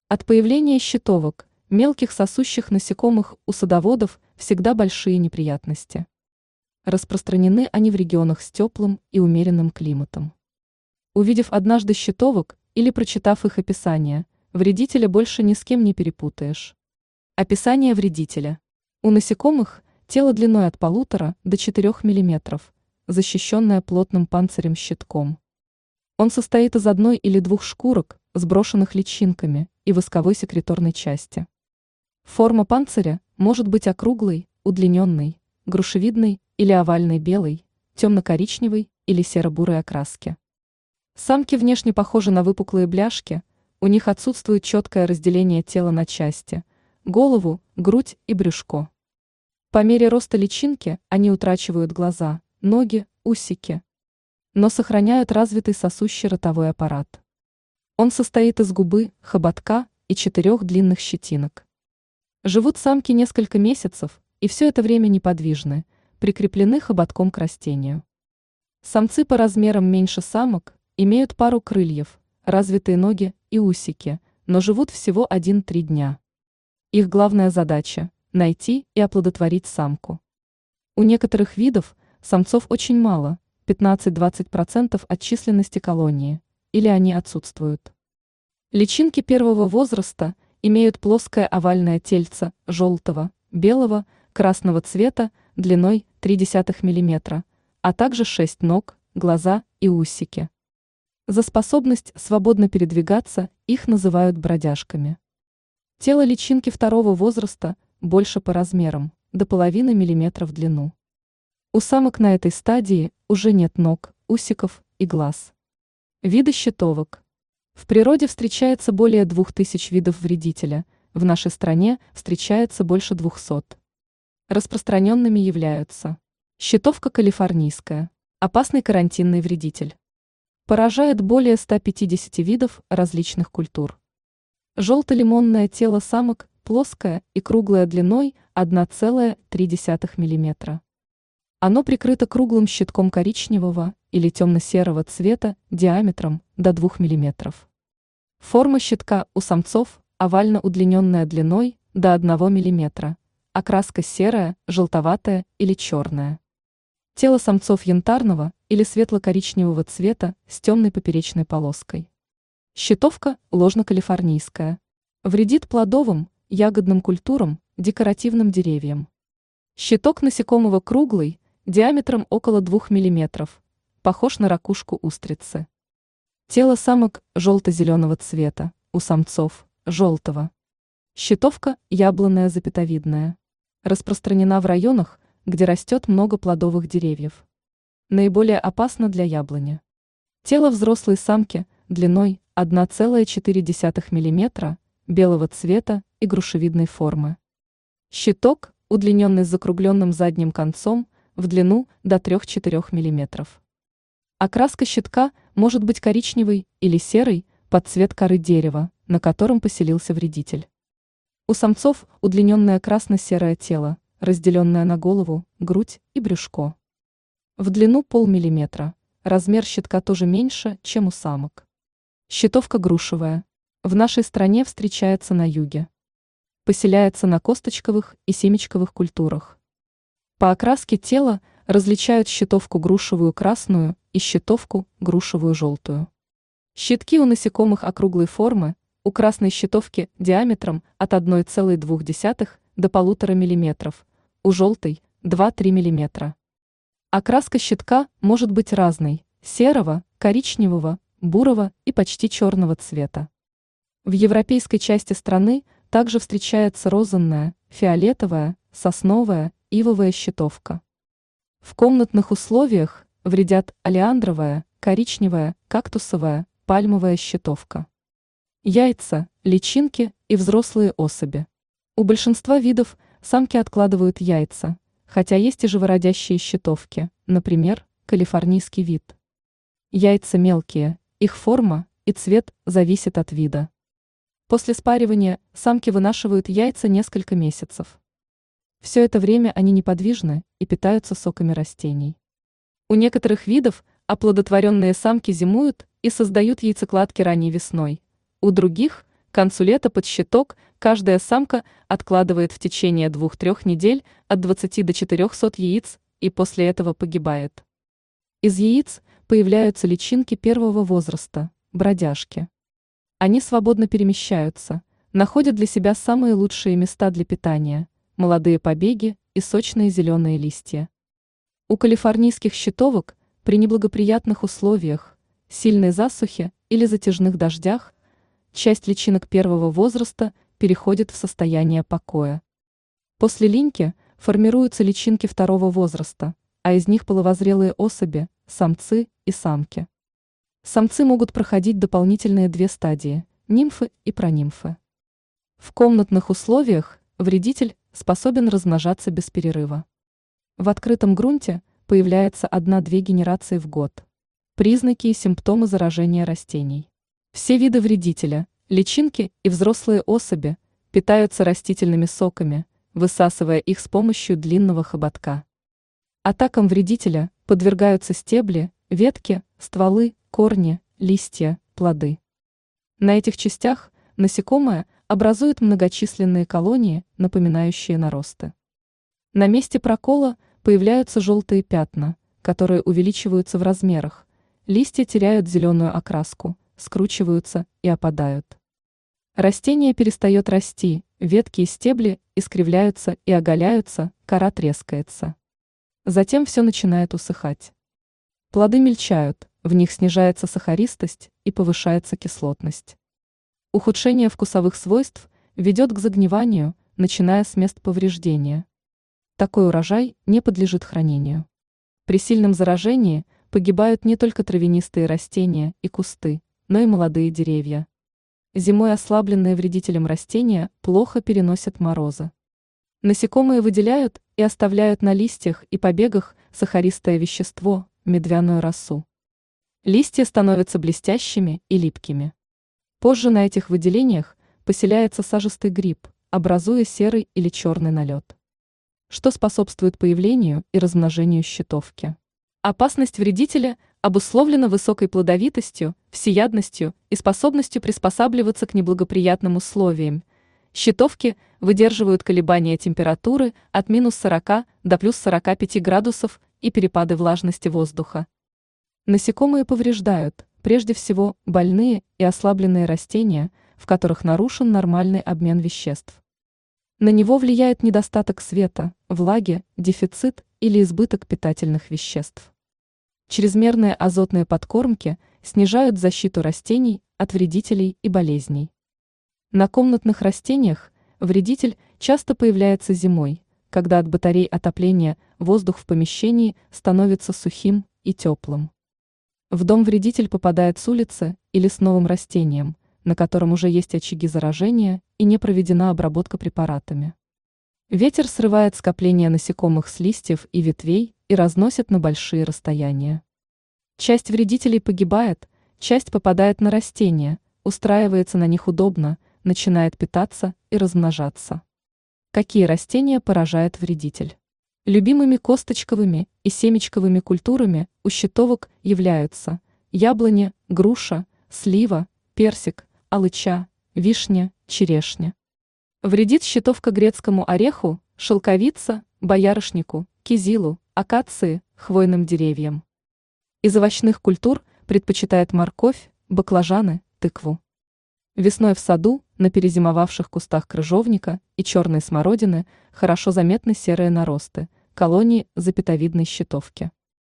От появления щитовок, мелких сосущих насекомых у садоводов всегда большие неприятности. Распространены они в регионах с теплым и умеренным климатом. Увидев однажды щитовок или прочитав их описание, вредителя больше ни с кем не перепутаешь. Описание вредителя. У насекомых тело длиной от 1,5 до 4 мм, защищенное плотным панцирем-щитком. Он состоит из одной или двух шкурок, сброшенных личинками, и восковой секреторной части. Форма панциря может быть округлой, удлиненной, грушевидной или овальной, белой, темно-коричневой или серо-бурой окраски. Самки внешне похожи на выпуклые бляшки, у них отсутствует четкое разделение тела на части – голову, грудь и брюшко. По мере роста личинки они утрачивают глаза, ноги, усики, но сохраняют развитый сосущий ротовой аппарат. Он состоит из губы, хоботка и 4 длинных щетинок. Живут самки несколько месяцев и все это время неподвижны, прикреплены хоботком к растению. Самцы по размерам меньше самок, имеют пару крыльев, развитые ноги и усики, но живут всего 1-3 дня. Их главная задача – найти и оплодотворить самку. У некоторых видов самцов очень мало, 15-20% от численности колонии, или они отсутствуют. Личинки первого возраста имеют плоское овальное тельце желтого, белого, красного цвета длиной 0,3 мм, а также 6 ног, глаза и усики. За способность свободно передвигаться их называют бродяжками. Тело личинки второго возраста больше по размерам, до 0,5 мм в длину. У самок на этой стадии уже нет ног, усиков и глаз. Виды щитовок. В природе встречается более 2000 видов вредителя, в нашей стране встречается больше 200. Распространенными являются щитовка калифорнийская, опасный карантинный вредитель. Поражает более 150 видов различных культур. Желто-лимонное тело самок плоское и круглое длиной 1,3 мм. Оно прикрыто круглым щитком коричневого или темно-серого цвета диаметром до 2 мм. Форма щитка у самцов овально-удлиненная длиной до 1 мм, окраска серая, желтоватая или черная. Тело самцов янтарного или светло-коричневого цвета с темной поперечной полоской. Щитовка ложно-калифорнийская. Вредит плодовым, ягодным культурам, декоративным деревьям. Щиток насекомого круглый, диаметром около 2 мм, похож на ракушку устрицы. Тело самок желто-зеленого цвета, у самцов желтого. Щитовка яблонная запятовидная. Распространена в районах, где растет много плодовых деревьев. Наиболее опасна для яблони. Тело взрослой самки длиной 1,4 мм, белого цвета и грушевидной формы. Щиток, удлиненный с закругленным задним концом, в длину до 3-4 мм. Окраска щитка может быть коричневой или серой под цвет коры дерева, на котором поселился вредитель. У самцов удлиненное красно-серое тело, разделенное на голову, грудь и брюшко. В длину 0,5 мм, размер щитка тоже меньше, чем у самок. Щитовка грушевая. В нашей стране встречается на юге. Поселяется на косточковых и семечковых культурах. По окраске тела различают щитовку грушевую красную и щитовку грушевую желтую. Щитки у насекомых округлой формы, у красной щитовки диаметром от 1,2 до 1,5 мм, у желтой 2-3 мм. Окраска щитка может быть разной – серого, коричневого, бурого и почти черного цвета. В европейской части страны также встречается розанная, фиолетовая, сосновая, ивовая щитовка. В комнатных условиях вредят олеандровая, коричневая, кактусовая, пальмовая щитовка. Яйца, личинки и взрослые особи. У большинства видов самки откладывают яйца, хотя есть и живородящие щитовки, например, калифорнийский вид. Яйца мелкие, их форма и цвет зависят от вида. После спаривания самки вынашивают яйца несколько месяцев. Все это время они неподвижны и питаются соками растений. У некоторых видов оплодотворенные самки зимуют и создают яйцекладки ранней весной, у других К концу лета под щиток каждая самка откладывает в течение 2-3 недель от 20 до 400 яиц и после этого погибает. Из яиц появляются личинки первого возраста – бродяжки. Они свободно перемещаются, находят для себя самые лучшие места для питания – молодые побеги и сочные зеленые листья. У калифорнийских щитовок при неблагоприятных условиях, сильной засухе или затяжных дождях часть личинок первого возраста переходит в состояние покоя. После линьки формируются личинки второго возраста, а из них половозрелые особи, самцы и самки. Самцы могут проходить дополнительные 2 стадии – нимфы и пронимфы. В комнатных условиях вредитель способен размножаться без перерыва. В открытом грунте появляется 1-2 генерации в год. Признаки и симптомы заражения растений. Все виды вредителя, личинки и взрослые особи, питаются растительными соками, высасывая их с помощью длинного хоботка. Атакам вредителя подвергаются стебли, ветки, стволы, корни, листья, плоды. На этих частях насекомое образует многочисленные колонии, напоминающие наросты. На месте прокола появляются желтые пятна, которые увеличиваются в размерах, листья теряют зеленую окраску, скручиваются и опадают. Растение перестает расти, ветки и стебли искривляются и оголяются, кора трескается. Затем все начинает усыхать. Плоды мельчают, в них снижается сахаристость и повышается кислотность. Ухудшение вкусовых свойств ведет к загниванию, начиная с мест повреждения. Такой урожай не подлежит хранению. При сильном заражении погибают не только травянистые растения и кусты, но и молодые деревья. Зимой ослабленные вредителем растения плохо переносят морозы. Насекомые выделяют и оставляют на листьях и побегах сахаристое вещество – медвяную росу. Листья становятся блестящими и липкими. Позже на этих выделениях поселяется сажистый гриб, образуя серый или черный налет, что способствует появлению и размножению щитовки. Опасность вредителя обусловлена высокой плодовитостью, всеядностью и способностью приспосабливаться к неблагоприятным условиям. Щитовки выдерживают колебания температуры от -40 до +45 градусов и перепады влажности воздуха. Насекомые повреждают, прежде всего, больные и ослабленные растения, в которых нарушен нормальный обмен веществ. На него влияет недостаток света, влаги, дефицит или избыток питательных веществ. Чрезмерные азотные подкормки снижают защиту растений от вредителей и болезней. На комнатных растениях вредитель часто появляется зимой, когда от батарей отопления воздух в помещении становится сухим и теплым. В дом вредитель попадает с улицы или с новым растением, на котором уже есть очаги заражения и не проведена обработка препаратами. Ветер срывает скопления насекомых с листьев и ветвей и разносит на большие расстояния. Часть вредителей погибает, часть попадает на растения, устраивается на них удобно, начинает питаться и размножаться. Какие растения поражает вредитель? Любимыми косточковыми и семечковыми культурами у щитовок являются яблоня, груша, слива, персик, алыча, вишня, черешня. Вредит щитовка грецкому ореху, шелковица, боярышнику, кизилу, акации, хвойным деревьям. Из овощных культур предпочитает морковь, баклажаны, тыкву. Весной в саду, на перезимовавших кустах крыжовника и черной смородины хорошо заметны серые наросты, колонии запятовидной щитовки.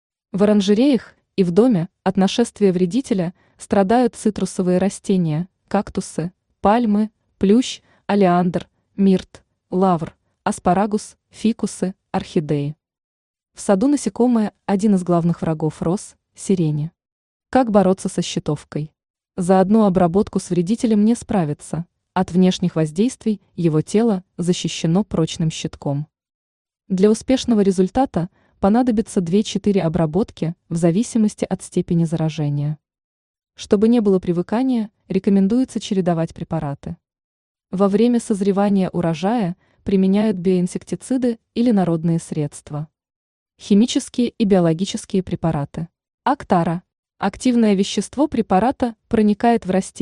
В оранжереях и в доме от нашествия вредителя страдают цитрусовые растения, кактусы, пальмы, плющ, олеандр, мирт, лавр, аспарагус, фикусы, орхидеи. В саду насекомое – один из главных врагов роз, сирени. Как бороться со щитовкой? За одну обработку с вредителем не справиться, от внешних воздействий его тело защищено прочным щитком. Для успешного результата понадобится 2-4 обработки в зависимости от степени заражения. Чтобы не было привыкания, рекомендуется чередовать препараты. Во время созревания урожая применяют биоинсектициды или народные средства. Химические и биологические препараты. Актара. Активное вещество препарата проникает в растение,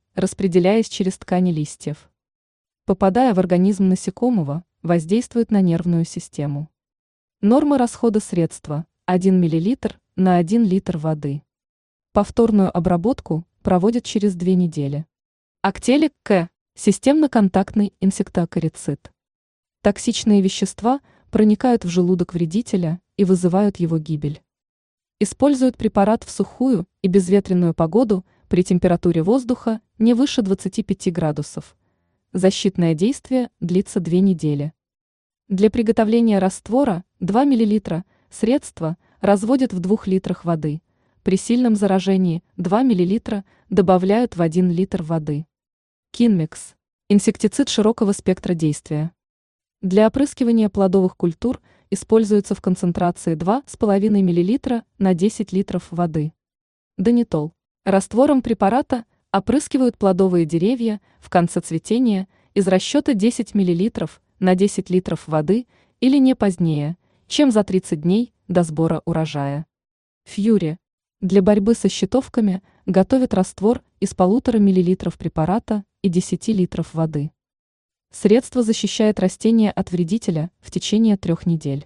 распределяясь через ткани листьев. Попадая в организм насекомого, воздействует на нервную систему. Норма расхода средства – 1 мл на 1 литр воды. Повторную обработку проводят через 2 недели. Актелик К. Системно-контактный инсектоакарицид. Токсичные вещества проникают в желудок вредителя и вызывают его гибель. Используют препарат в сухую и безветренную погоду при температуре воздуха не выше 25 градусов. Защитное действие длится 2 недели. Для приготовления раствора 2 мл средства разводят в 2 литрах воды. При сильном заражении 2 мл добавляют в 1 литр воды. Кинмекс. Инсектицид широкого спектра действия. Для опрыскивания плодовых культур используется в концентрации 2,5 мл на 10 литров воды. Данитол. Раствором препарата опрыскивают плодовые деревья в конце цветения из расчета 10 мл на 10 литров воды или не позднее, чем за 30 дней до сбора урожая. Фьюри. Для борьбы со щитовками готовят раствор из 1,5 мл препарата и 10 литров воды. Средство защищает растения от вредителя в течение 3 недель.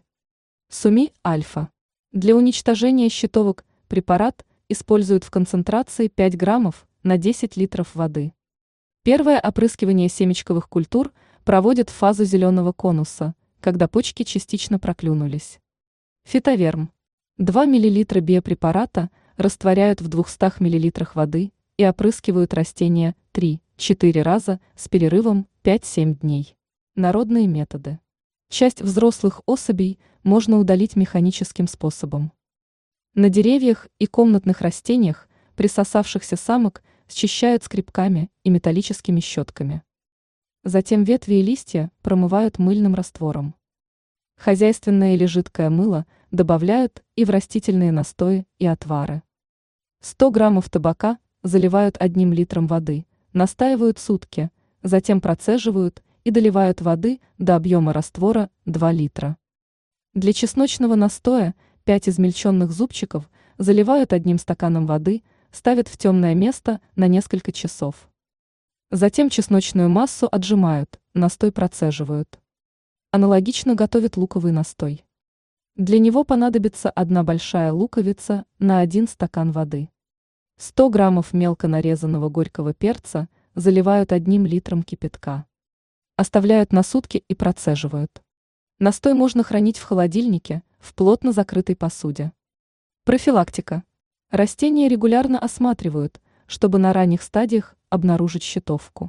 Суми-альфа. Для уничтожения щитовок препарат используют в концентрации 5 граммов на 10 литров воды. Первое опрыскивание семечковых культур проводят в фазу зеленого конуса, когда почки частично проклюнулись. Фитоверм. 2 мл биопрепарата растворяют в 200 мл воды и опрыскивают растения 3-4 раза с перерывом 5-7 дней. Народные методы. Часть взрослых особей можно удалить механическим способом. На деревьях и комнатных растениях присосавшихся самок счищают скребками и металлическими щетками. Затем ветви и листья промывают мыльным раствором. Хозяйственное или жидкое мыло добавляют и в растительные настои и отвары. 100 граммов табака заливают 1 литром воды, настаивают сутки, затем процеживают и доливают воды до объема раствора 2 литра. Для чесночного настоя 5 измельченных зубчиков заливают 1 стаканом воды, ставят в темное место на несколько часов. Затем чесночную массу отжимают, настой процеживают. Аналогично готовят луковый настой. Для него понадобится 1 большая луковица на 1 стакан воды. 100 граммов мелко нарезанного горького перца заливают 1 литром кипятка. Оставляют на сутки и процеживают. Настой можно хранить в холодильнике в плотно закрытой посуде. Профилактика. Растения регулярно осматривают, чтобы на ранних стадиях обнаружить щитовку.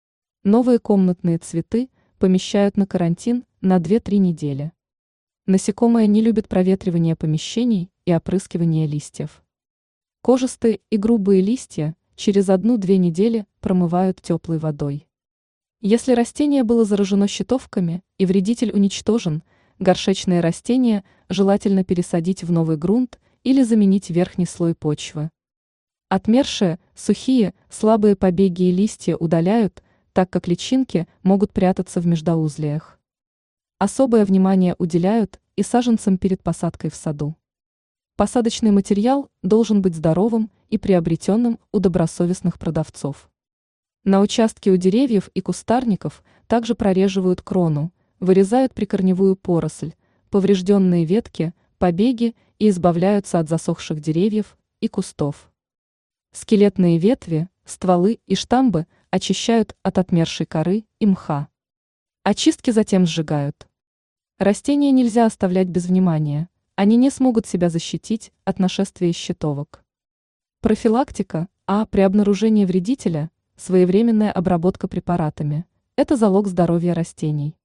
Новые комнатные цветы помещают на карантин на 2-3 недели. Насекомые не любят проветривание помещений и опрыскивание листьев. Кожистые и грубые листья через 1-2 недели промывают теплой водой. Если растение было заражено щитовками и вредитель уничтожен, горшечные растения желательно пересадить в новый грунт или заменить верхний слой почвы. Отмершие, сухие, слабые побеги и листья удаляют, так как личинки могут прятаться в междоузлиях. Особое внимание уделяют и саженцам перед посадкой в саду. Посадочный материал должен быть здоровым и приобретенным у добросовестных продавцов. На участке у деревьев и кустарников также прореживают крону, вырезают прикорневую поросль, поврежденные ветки, побеги и избавляются от засохших деревьев и кустов. Скелетные ветви, стволы и штамбы очищают от отмершей коры и мха. Очистки затем сжигают. Растения нельзя оставлять без внимания, они не смогут себя защитить от нашествия щитовок. Профилактика, при обнаружении вредителя, своевременная обработка препаратами – это залог здоровья растений.